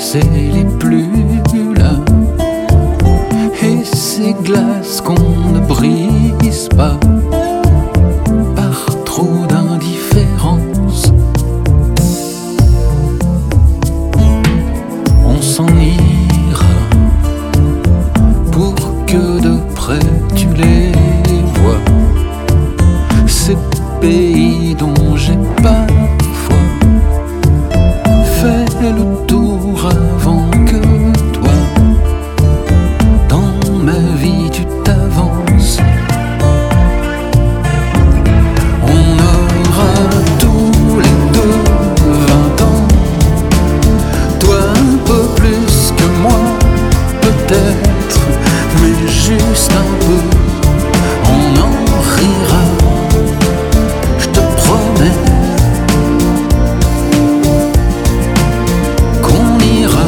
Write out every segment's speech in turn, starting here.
c'est les plus là. Et ces glaces qu'on ne brise pas par trop d'indifférence. On s'en ira pour que de près tu les vois. Ces pays dont j'ai parfois fait le tour avant que toi. Dans ma vie tu t'avances. On aura tous les deux 20 ans. Toi un peu plus que moi peut-être, mais juste un peu. On en rira, je te promets. Qu'on ira,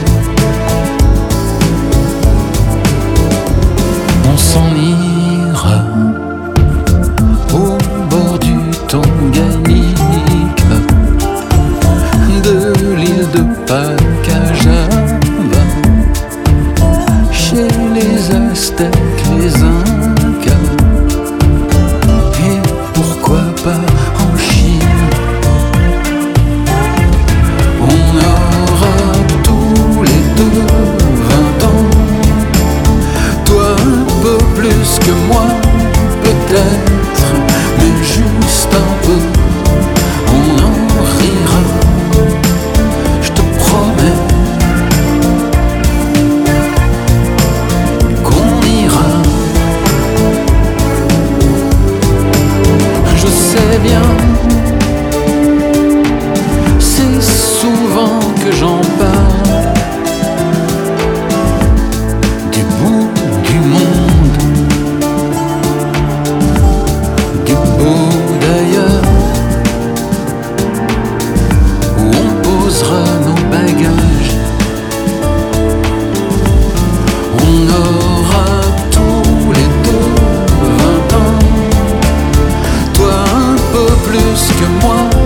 on s'en ira au bord du Tanganika, de l'île de Pâques à Java, chez les Aztèques, les Incas, et pourquoi pas en Chine. On aura tous les deux 20 ans. Toi un peu plus que moi peut-être, mais juste un peu. On en rira, je te promets. Qu'on ira. Je sais bien, c'est souvent que j'en parle, du bout du monde, du beau d'ailleurs, où on posera nos bagages. On aura tous les deux 20 ans. Toi un peu plus que moi